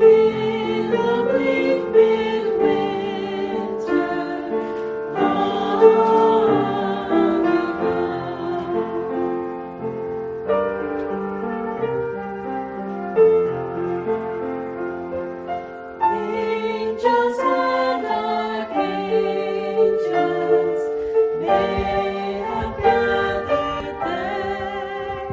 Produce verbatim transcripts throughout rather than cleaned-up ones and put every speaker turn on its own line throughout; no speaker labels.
In the bleak midwinter, long ago, angels and archangels may have gathered there.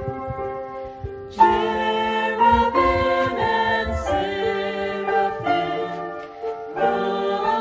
Cherubim and seraphim,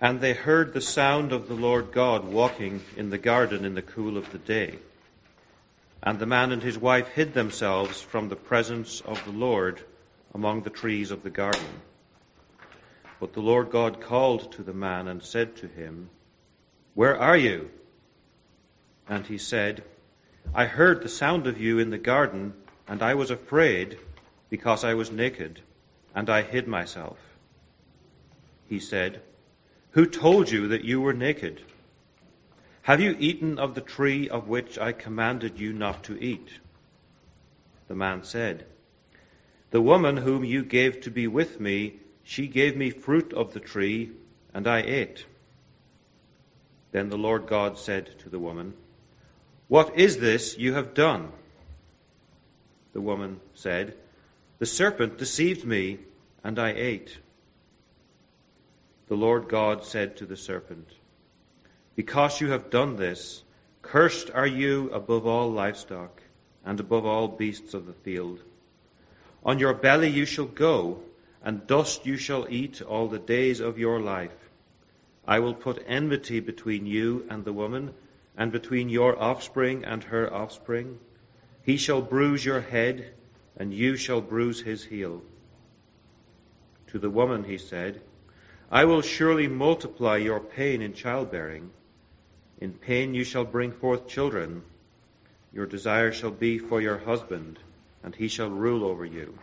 And they heard the sound of the Lord God walking in the garden in the cool of the day. And the man and his wife hid themselves from the presence of the Lord among the trees of the garden. But the Lord God called to the man and said to him, "Where are you?" And he said, "I heard the sound of you in the garden, and I was afraid because I was naked, and I hid myself." He said, "Who told you that you were naked? Have you eaten of the tree of which I commanded you not to eat?" The man said, "The woman whom you gave to be with me, she gave me fruit of the tree, and I ate." Then the Lord God said to the woman, "What is this you have done?" The woman said, "The serpent deceived me, and I ate." The Lord God said to the serpent, "Because you have done this, cursed are you above all livestock, and above all beasts of the field. On your belly you shall go, and dust you shall eat all the days of your life. I will put enmity between you and the woman, and between your offspring and her offspring. He shall bruise your head, and you shall bruise his heel." To the woman he said, "I will surely multiply your pain in childbearing. In pain you shall bring forth children. Your desire shall be for your husband, and he shall rule over you."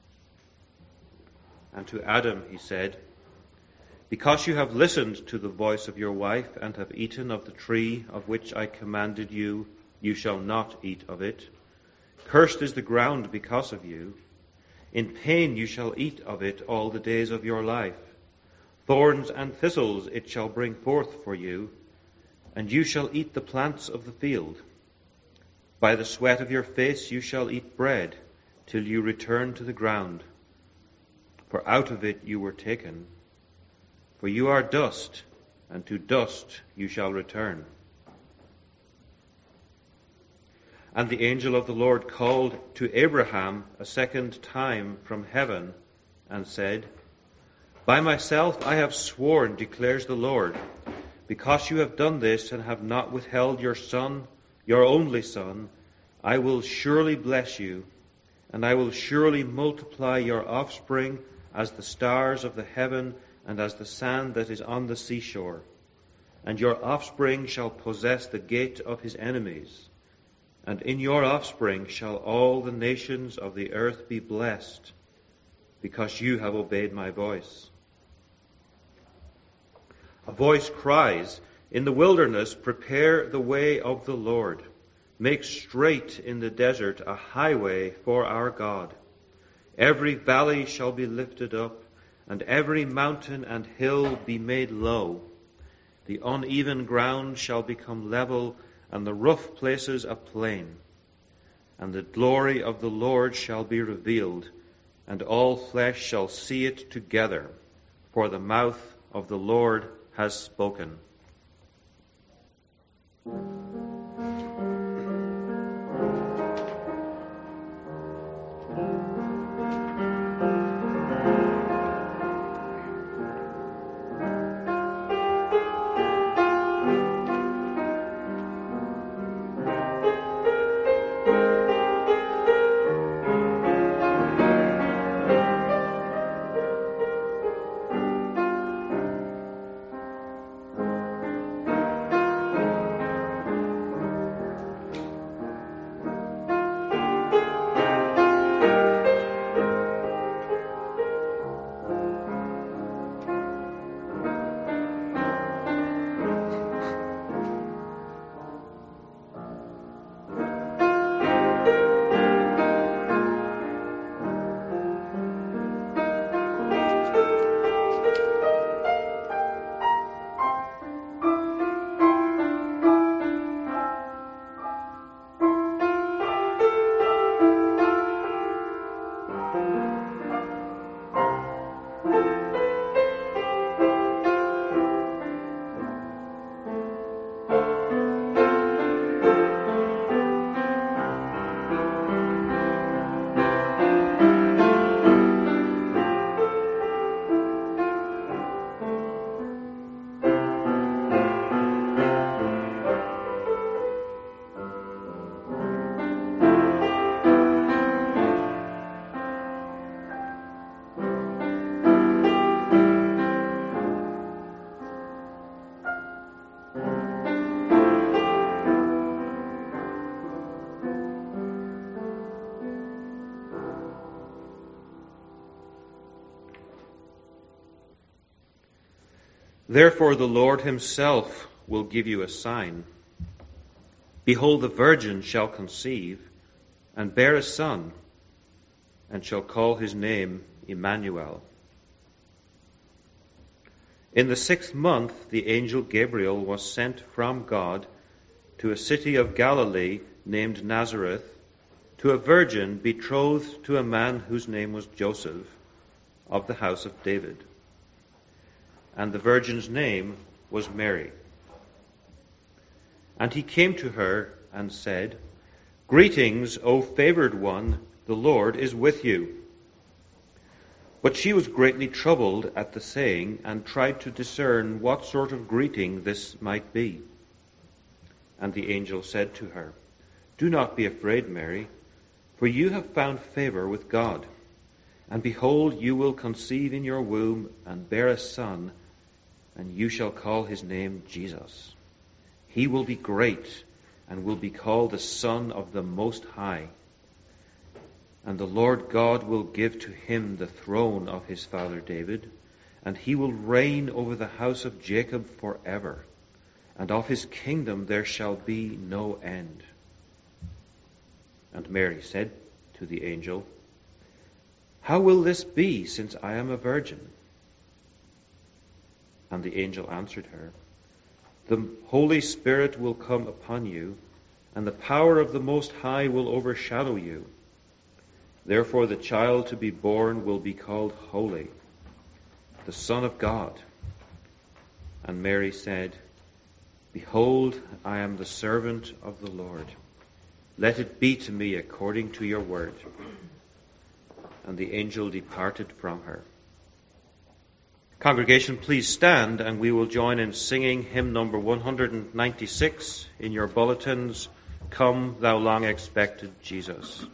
And to Adam he said, "Because you have listened to the voice of your wife, and have eaten of the tree of which I commanded you, you shall not eat of it. Cursed is the ground because of you. In pain you shall eat of it all the days of your life. Thorns and thistles it shall bring forth for you, and you shall eat the plants of the field. By the sweat of your face you shall eat bread, till you return to the ground. For out of it you were taken. For you are dust, and to dust you shall return." And the angel of the Lord called to Abraham a second time from heaven, and said, "By myself I have sworn, declares the Lord, because you have done this and have not withheld your son, your only son, I will surely bless you, and I will surely multiply your offspring as the stars of the heaven and as the sand that is on the seashore. And your offspring shall possess the gate of his enemies. And in your offspring shall all the nations of the earth be blessed, because you have obeyed my voice." A voice cries, "In the wilderness, prepare the way of the Lord. Make straight in the desert a highway for our God. Every valley shall be lifted up, and every mountain and hill be made low. The uneven ground shall become level, and the rough places a plain. And the glory of the Lord shall be revealed, and all flesh shall see it together, for the mouth of the Lord has spoken." Therefore the Lord himself will give you a sign. Behold, the virgin shall conceive and bear a son, and shall call his name Emmanuel. In the sixth month the angel Gabriel was sent from God to a city of Galilee named Nazareth, to a virgin betrothed to a man whose name was Joseph, of the house of David. And the virgin's name was Mary. And he came to her and said, Greetings, O favored one, the Lord is with you. But she was greatly troubled at the saying, and tried to discern what sort of greeting this might be. And the angel said to her, Do not be afraid, Mary, for you have found favor with God. And behold, you will conceive in your womb and bear a son, and you shall call his name Jesus. He will be great and will be called the Son of the Most High. And the Lord God will give to him the throne of his father David, and he will reign over the house of Jacob forever, and of his kingdom there shall be no end. And Mary said to the angel, How will this be, since I am a virgin? And the angel answered her, The Holy Spirit will come upon you, and the power of the Most High will overshadow you. Therefore the child to be born will be called Holy, the Son of God. And Mary said, Behold, I am the servant of the Lord. Let it be to me according to your word. And the angel departed from her. Congregation, please stand, and we will join in singing hymn number one hundred ninety-six in your bulletins, Come, Thou Long Expected Jesus.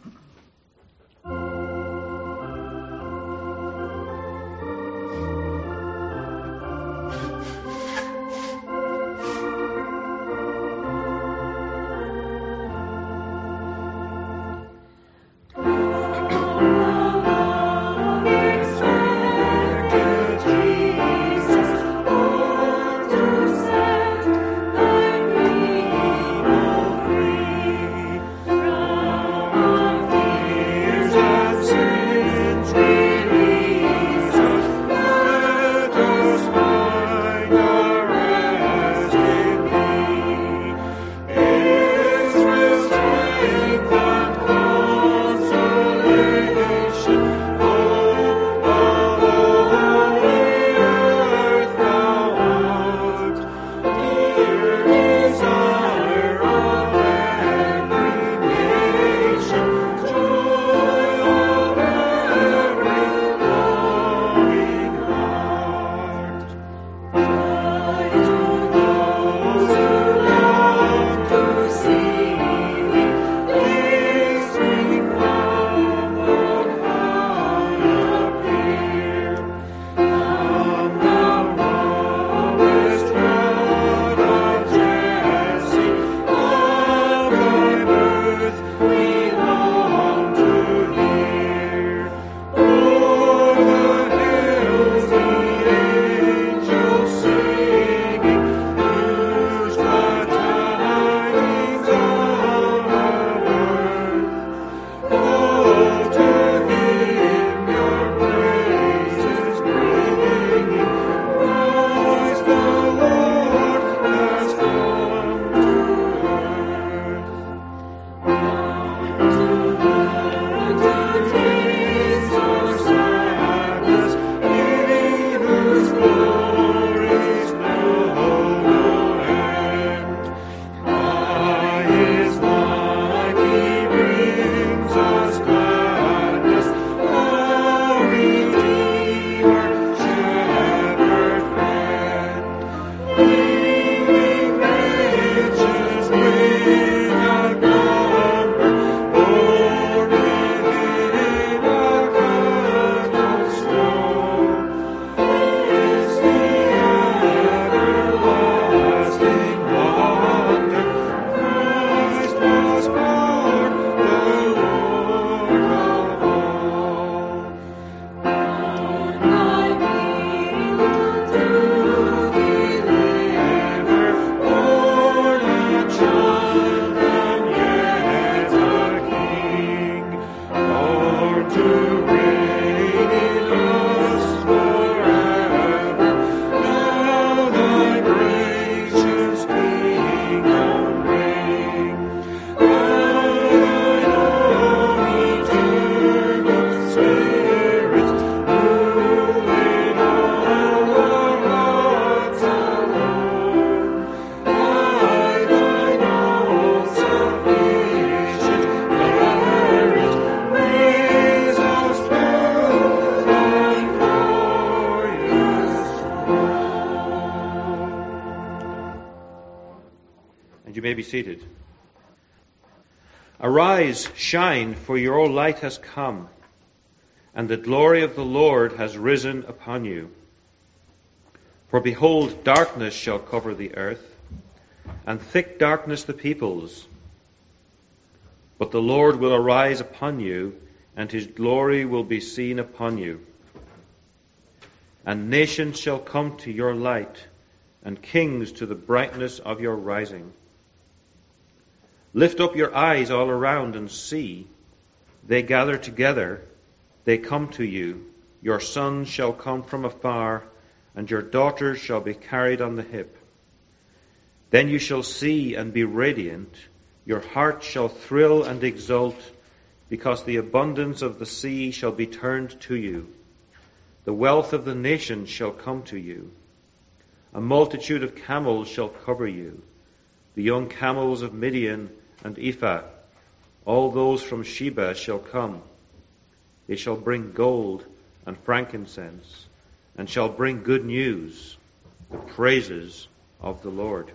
seated. Arise, shine, for your light has come, and the glory of the Lord has risen upon you. For behold, darkness shall cover the earth, and thick darkness the peoples. But the Lord will arise upon you, and his glory will be seen upon you. And nations shall come to your light, and kings to the brightness of your rising. Lift up your eyes all around and see. They gather together, they come to you. Your sons shall come from afar, and your daughters shall be carried on the hip. Then you shall see and be radiant. Your heart shall thrill and exult, because the abundance of the sea shall be turned to you. The wealth of the nations shall come to you. A multitude of camels shall cover you, the young camels of Midian and Ephah. All those from Sheba shall come. They shall bring gold and frankincense, and shall bring good news, the praises of the Lord.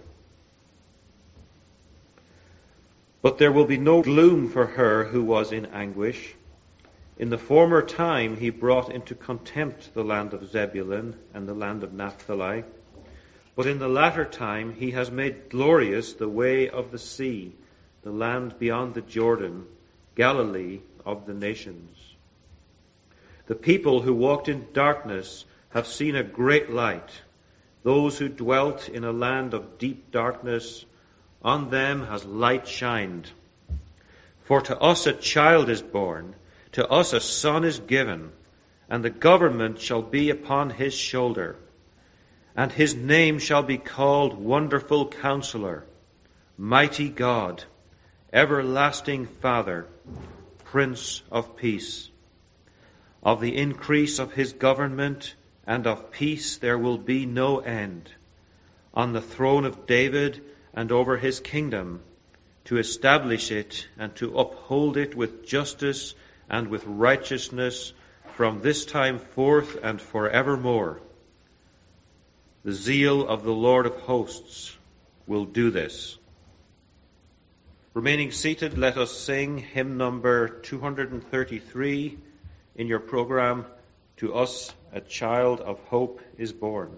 But there will be no gloom for her who was in anguish. In the former time he brought into contempt the land of Zebulun and the land of Naphtali. But in the latter time he has made glorious the way of the sea, the land beyond the Jordan, Galilee of the nations. The people who walked in darkness have seen a great light. Those who dwelt in a land of deep darkness, on them has light shined. For to us a child is born, to us a son is given, and the government shall be upon his shoulder. And his name shall be called Wonderful Counselor, Mighty God, Everlasting Father, Prince of Peace. Of the increase of his government and of peace there will be no end, on the throne of David and over his kingdom, to establish it and to uphold it with justice and with righteousness from this time forth and forevermore. The zeal of the Lord of hosts will do this. Remaining seated, let us sing hymn number two thirty-three in your program, To Us a Child of Hope is Born.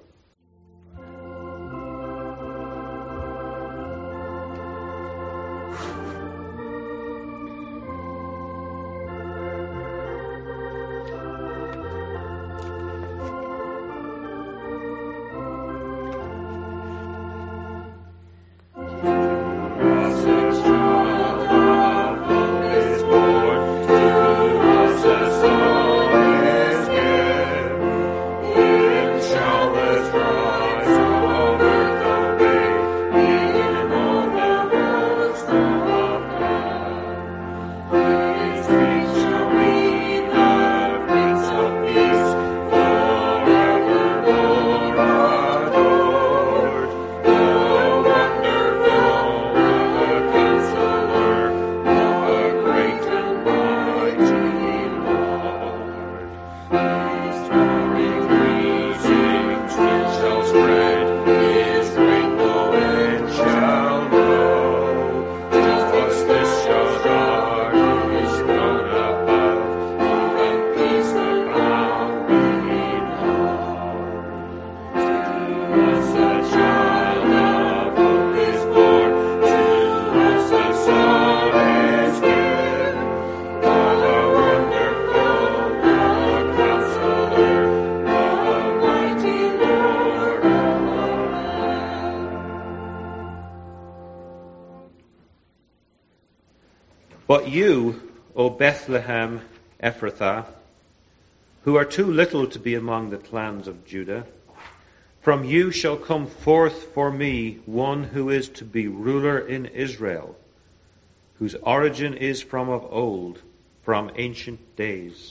But you, O Bethlehem Ephrathah, who are too little to be among the clans of Judah, from you shall come forth for me one who is to be ruler in Israel, whose origin is from of old, from ancient days.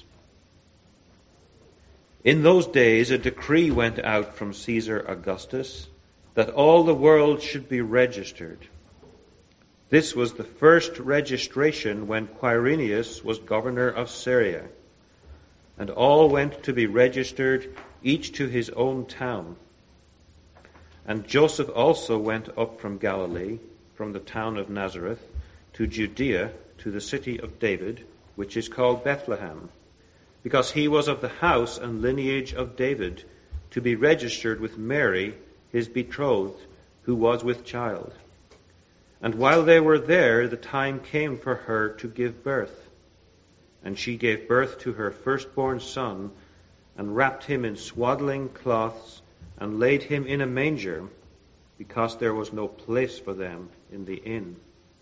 In those days a decree went out from Caesar Augustus that all the world should be registered. This was the first registration when Quirinius was governor of Syria, and all went to be registered, each to his own town. And Joseph also went up from Galilee, from the town of Nazareth to Judea, to the city of David, which is called Bethlehem, because he was of the house and lineage of David, to be registered with Mary, his betrothed, who was with child. And while they were there, the time came for her to give birth. And she gave birth to her firstborn son, and wrapped him in swaddling cloths, and laid him in a manger, because there was no place for them in the inn.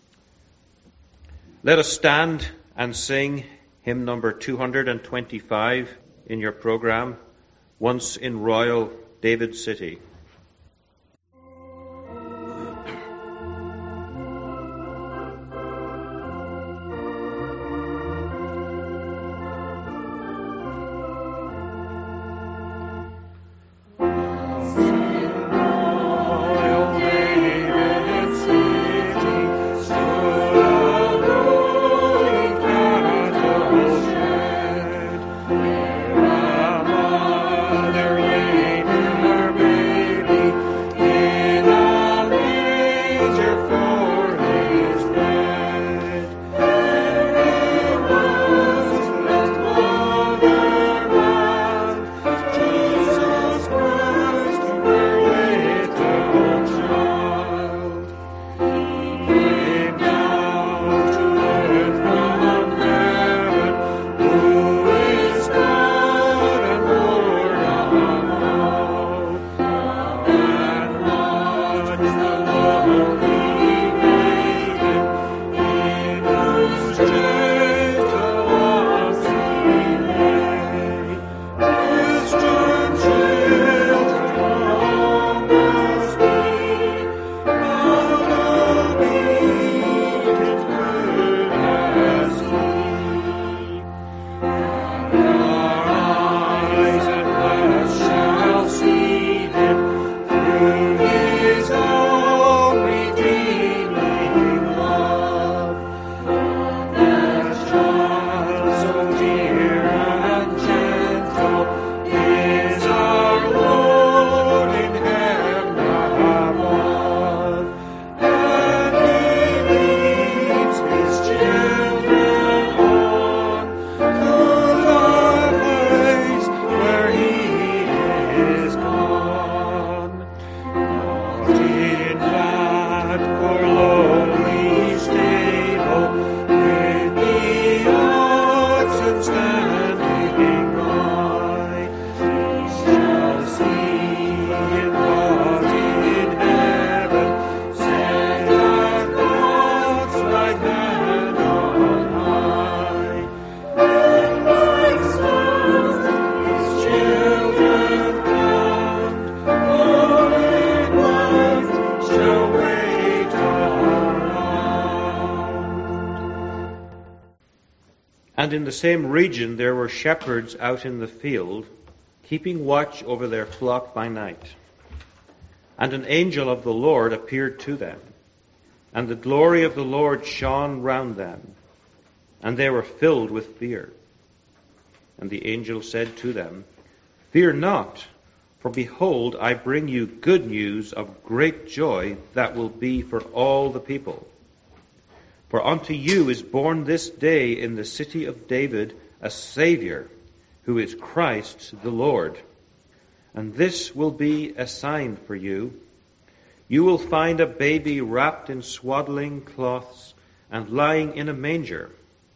Let us stand and sing hymn number two hundred twenty-five in your program, Once in Royal David City. And in the same region there were shepherds out in the field, keeping watch over their flock by night. And an angel of the Lord appeared to them, and the glory of the Lord shone round them, and they were filled with fear. And the angel said to them, "Fear not, for behold, I bring you good news of great joy that will be for all the people. For unto you is born this day in the city of David a Savior, who is Christ the Lord. And this will be a sign for you. You will find a baby wrapped in swaddling cloths and lying in a manger."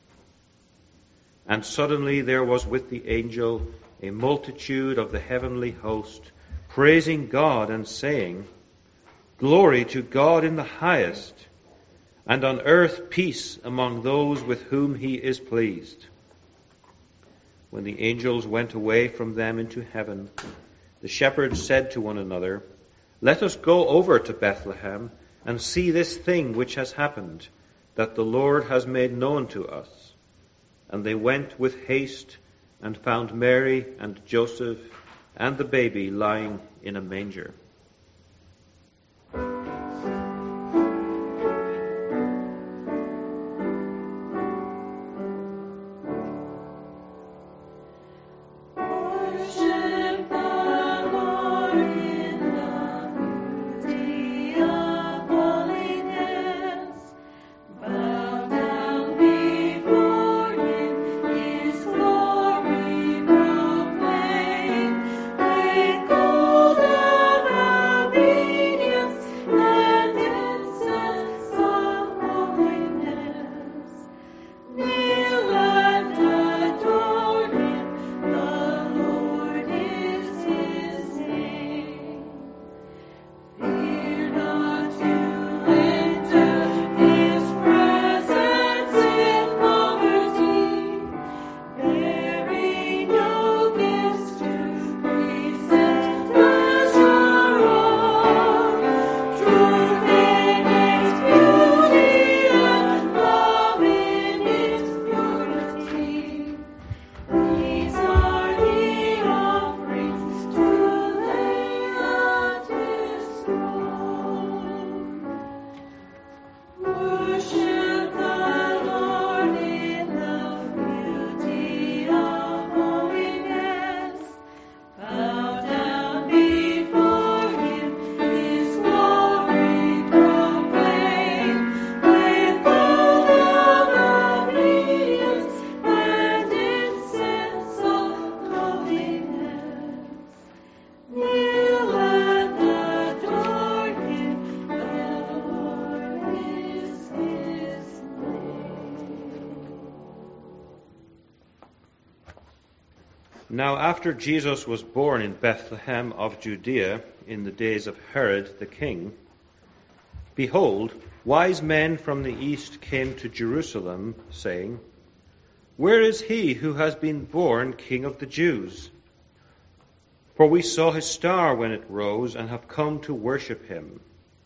And suddenly there was with the angel a multitude of the heavenly host, praising God and saying, "Glory to God in the highest, and on earth peace among those with whom he is pleased." When the angels went away from them into heaven, the shepherds said to one another, "Let us go over to Bethlehem and see this thing which has happened, that the Lord has made known to us." And they went with haste and found Mary and Joseph and the baby lying in a manger.
Worship the Lord in the beauty of holiness.
Now after Jesus was born in Bethlehem of Judea in the days of Herod the king, behold, wise men from the east came to Jerusalem, saying, Where is he who has been born King of the Jews? For we saw his star when it rose and have come to worship him.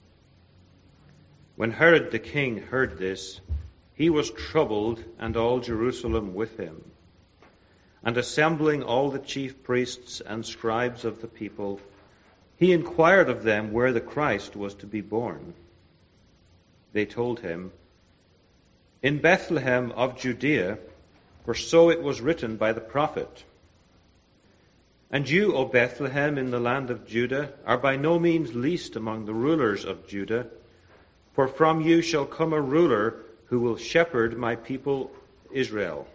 When Herod the king heard this, he was troubled, and all Jerusalem with him. And assembling all the chief priests and scribes of the people, he inquired of them where the Christ was to be born. They told him, In Bethlehem of Judea, for so it was written by the prophet. And you, O Bethlehem, in the land of Judah, are by no means least among the rulers of Judah, for from you shall come a ruler who will shepherd my people Israel.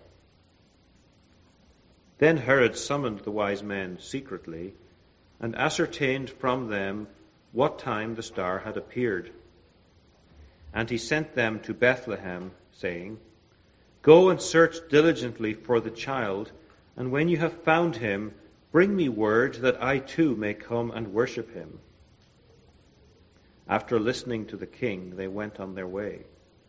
Then Herod summoned the wise men secretly, and ascertained from them what time the star had appeared. And he sent them to Bethlehem, saying, Go and search diligently for the child, and when you have found him, bring me word that I too may come and worship him. After listening to the king, they went on their way.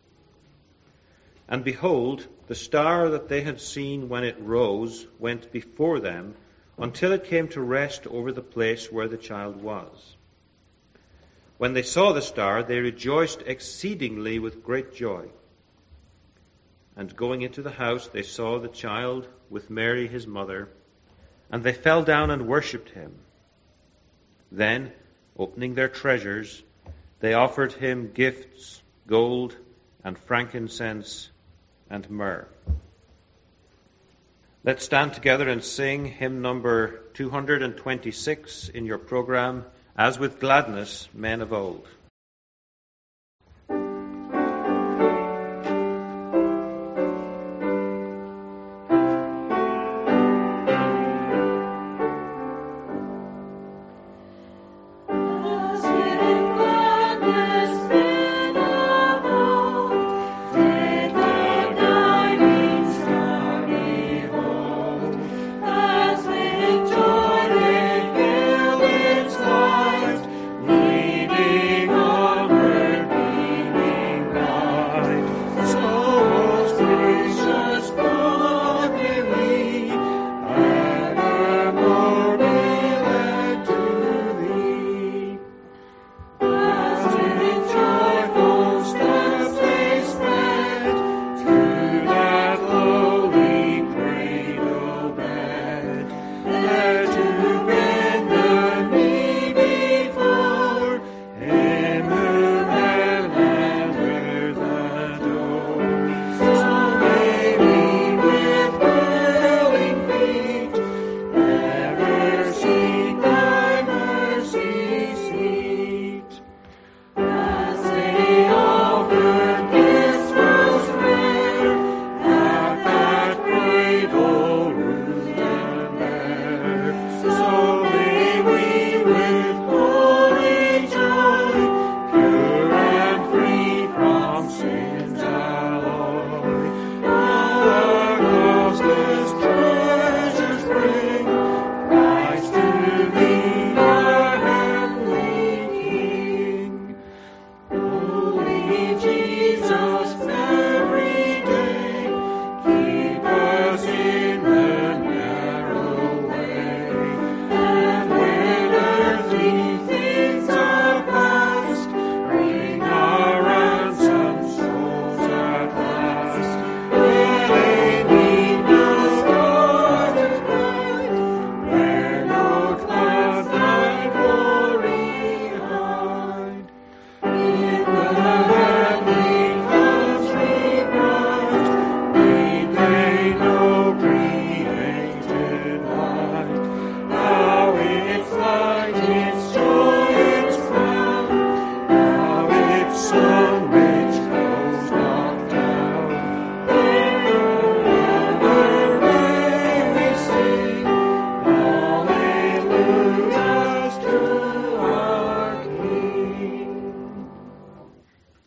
And behold, the star that they had seen when it rose went before them until it came to rest over the place where the child was. When they saw the star, they rejoiced exceedingly with great joy. And going into the house, they saw the child with Mary his mother, and they fell down and worshipped him. Then, opening their treasures, they offered him gifts, gold and frankincense and myrrh. Let's stand together and sing hymn number two hundred twenty-six in your program, As with Gladness, Men of Old.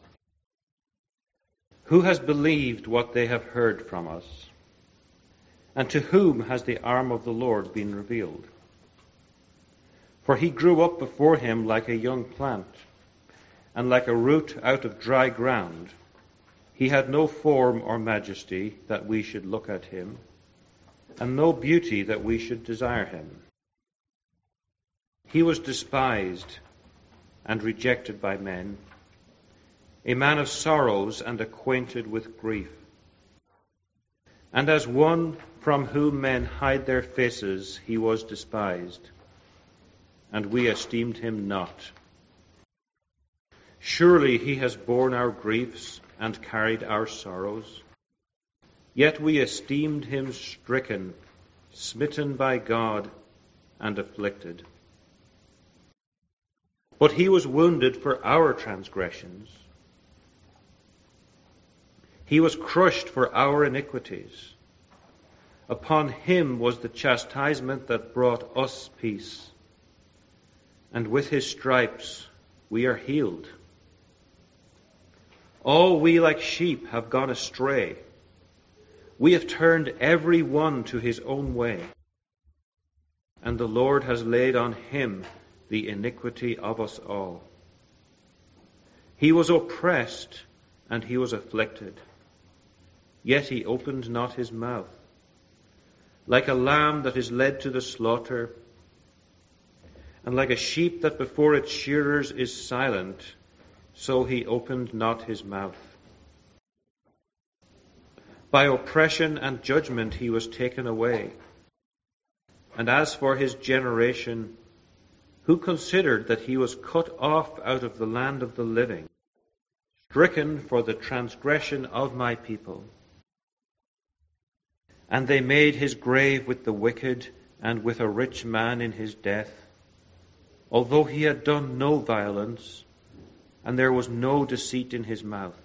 Who has believed what they have heard from us? And to whom has the arm of the Lord been revealed? For he grew up before him like a young plant, and like a root out of dry ground. He had no form or majesty that we should look at him, and no beauty that we should desire him. He was despised and rejected by men, a man of sorrows and acquainted with grief. And as one from whom men hide their faces, he was despised, and we esteemed him not. Surely he has borne our griefs and carried our sorrows. Yet we esteemed him stricken, smitten by God, and afflicted. But he was wounded for our transgressions. He was crushed for our iniquities. Upon him was the chastisement that brought us peace, and with his stripes we are healed. All we like sheep have gone astray. We have turned every one to his own way, and the Lord has laid on him the iniquity of us all. He was oppressed and he was afflicted, yet he opened not his mouth. Like a lamb that is led to the slaughter, and like a sheep that before its shearers is silent, so he opened not his mouth. By oppression and judgment he was taken away. And as for his generation, who considered that he was cut off out of the land of the living, stricken for the transgression of my people? And they made his grave with the wicked and with a rich man in his death, although he had done no violence, and there was no deceit in his mouth.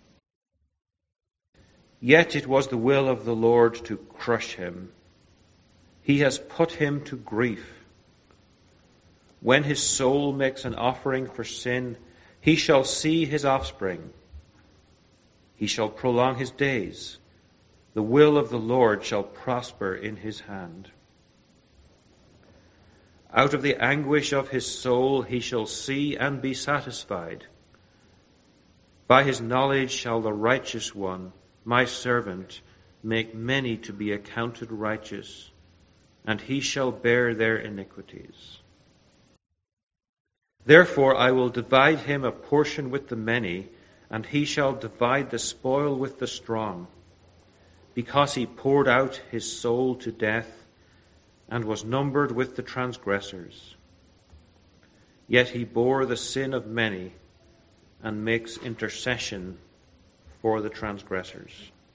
Yet it was the will of the Lord to crush him. He has put him to grief. When his soul makes an offering for sin, he shall see his offspring. He shall prolong his days. The will of the Lord shall prosper in his hand. Out of the anguish of his soul he shall see and be satisfied. By his knowledge shall the righteous one, my servant, make many to be accounted righteous, and he shall bear their iniquities. Therefore I will divide him a portion with the many, and he shall divide the spoil with the strong, because he poured out his soul to death and was numbered with the transgressors. Yet he bore the sin of many and makes intercession for the transgressors.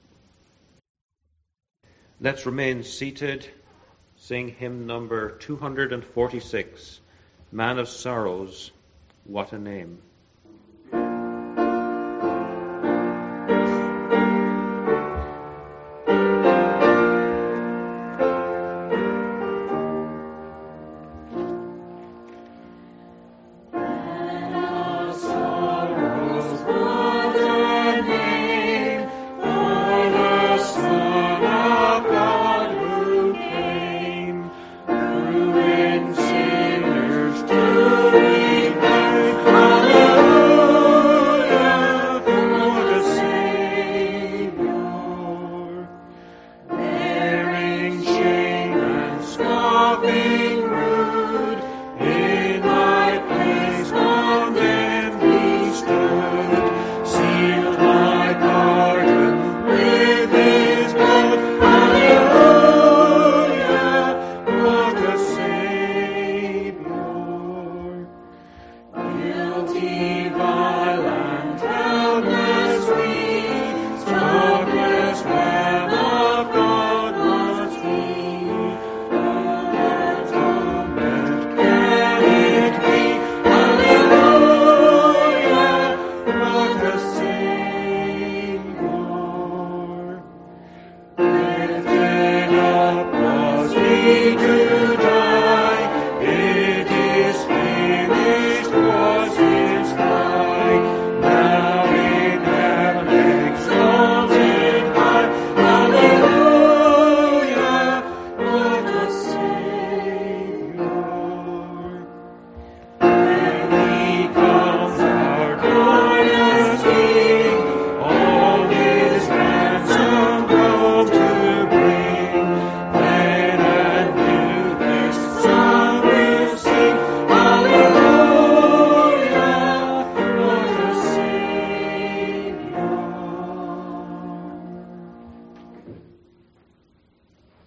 Let's remain seated, sing hymn number two hundred forty-six, Man of Sorrows, What a Name.
Hallelujah.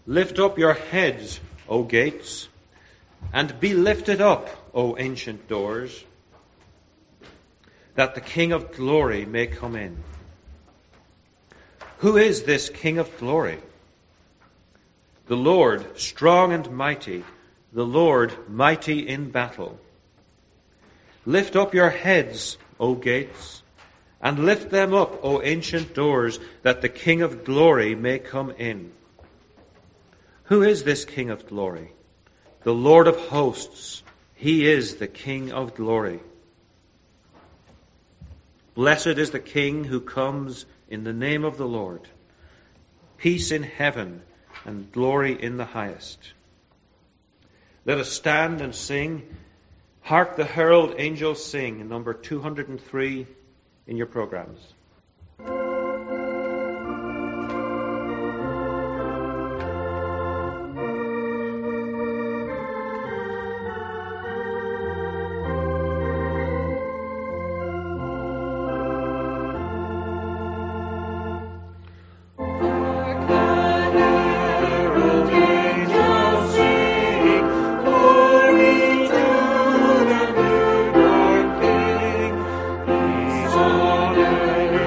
Lift up your heads, O gates, and be lifted up, O ancient doors, that the King of glory may come in. Who is this King of glory? The Lord, strong and mighty, the Lord, mighty in battle. Lift up your heads, O gates, and lift them up, O ancient doors, that the King of glory may come in. Who is this King of glory? The Lord of hosts. He is the King of glory. Blessed is the King who comes in the name of the Lord. Peace in heaven and glory in the highest. Let us stand and sing. Hark the herald angels sing, in number two hundred three in your programs.
Glory to the newborn King. He's honored.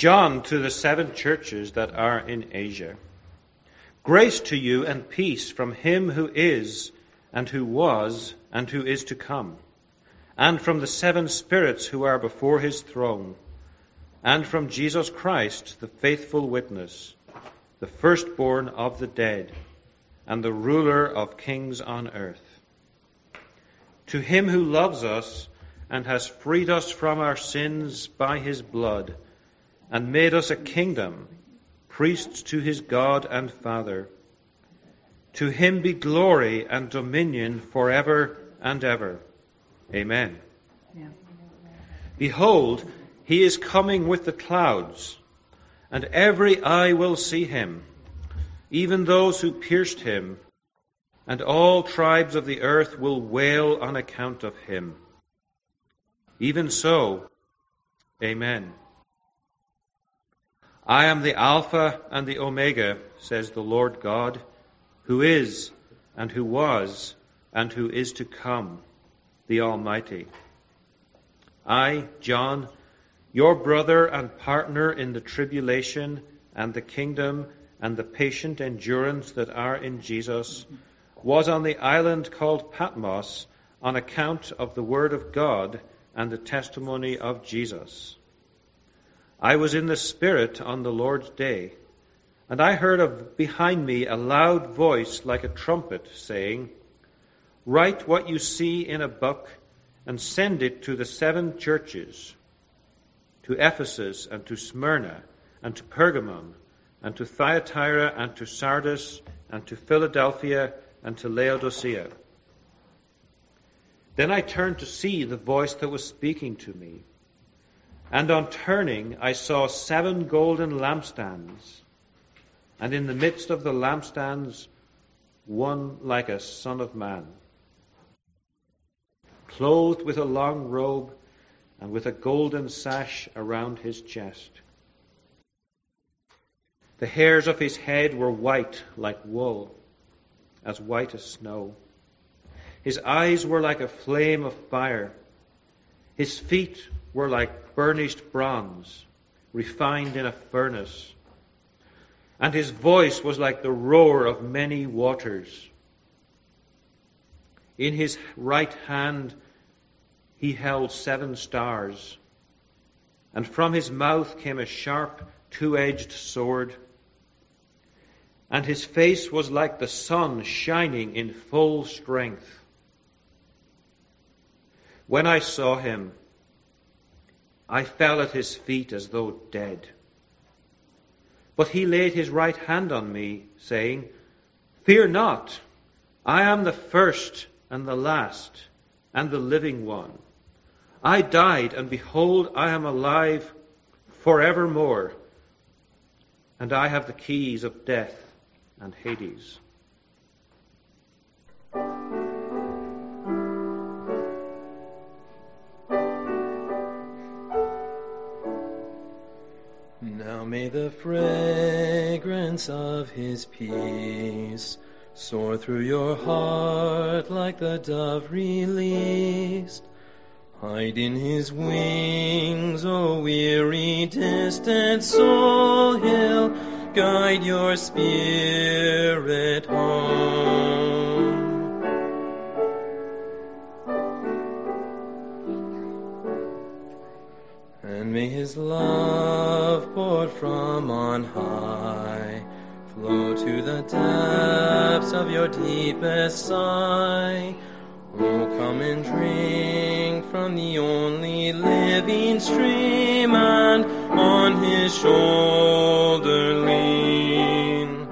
John to the seven churches that are in Asia. Grace to you and peace from him who is, and who was, and who is to come, and from the seven spirits who are before his throne, and from Jesus Christ, the faithful witness, the firstborn of the dead, and the ruler of kings on earth. To him who loves us and has freed us from our sins by his blood, and made us a kingdom, priests to his God and Father. To him be glory and dominion forever and ever. Amen.
Yeah.
Behold, he is coming with the clouds, and every eye will see him, even those who pierced him, and all tribes of the earth will wail on account of him. Even so, Amen. I am the Alpha and the Omega, says the Lord God, who is, and who was, and who is to come, the Almighty. I, John, your brother and partner in the tribulation and the kingdom and the patient endurance that are in Jesus, was on the island called Patmos on account of the word of God and the testimony of Jesus. I was in the Spirit on the Lord's day, and I heard of behind me a loud voice like a trumpet saying, Write what you see in a book and send it to the seven churches, to Ephesus and to Smyrna and to Pergamum and to Thyatira and to Sardis and to Philadelphia and to Laodicea. Then I turned to see the voice that was speaking to me. And on turning, I saw seven golden lampstands, and in the midst of the lampstands, one like a son of man, clothed with a long robe and with a golden sash around his chest. The hairs of his head were white like wool, as white as snow. His eyes were like a flame of fire. His feet were like burnished bronze, refined in a furnace. And his voice was like the roar of many waters. In his right hand he held seven stars, and from his mouth came a sharp, two-edged sword. And his face was like the sun shining in full strength. When I saw him, I fell at his feet as though dead. But he laid his right hand on me, saying, Fear not, I am the first and the last and the living one. I died, and behold, I am alive forevermore, and I have the keys of death and Hades.
Now may the fragrance of his peace soar through your heart like the dove released. Hide in his wings, O weary, distant soul, he'll guide your spirit home. And may his love poured from on high flow to the depths of your deepest sigh. Oh, come and drink from the only living stream, and on his shoulder lean.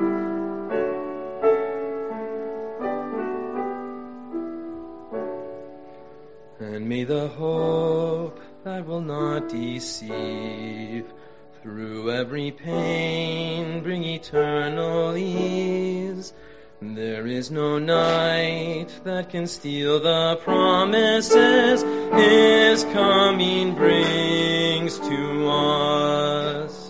And may the hope that will not deceive through every pain bring eternal ease. There is no night that can steal the promises his coming brings to us.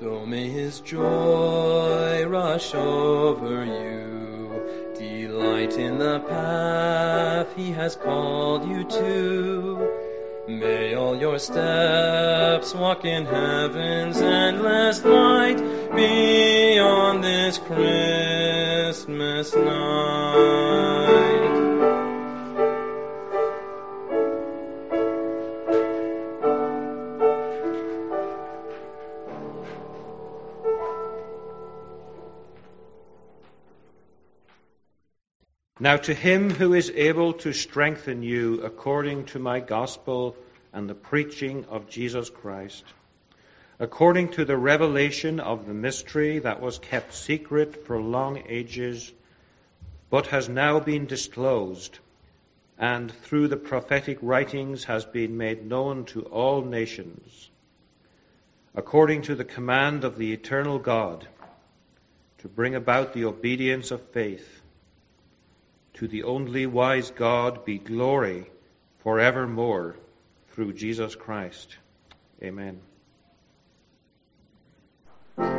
So may his joy rush over you. Delight in the path he has called you to. May all your steps walk in heaven's endless light beyond this Christmas night.
Now to him who is able to strengthen you according to my gospel and the preaching of Jesus Christ, according to the revelation of the mystery that was kept secret for long ages, but has now been disclosed, and through the prophetic writings has been made known to all nations, according to the command of the eternal God, to bring about the obedience of faith. To the only wise God be glory forevermore through Jesus Christ. Amen.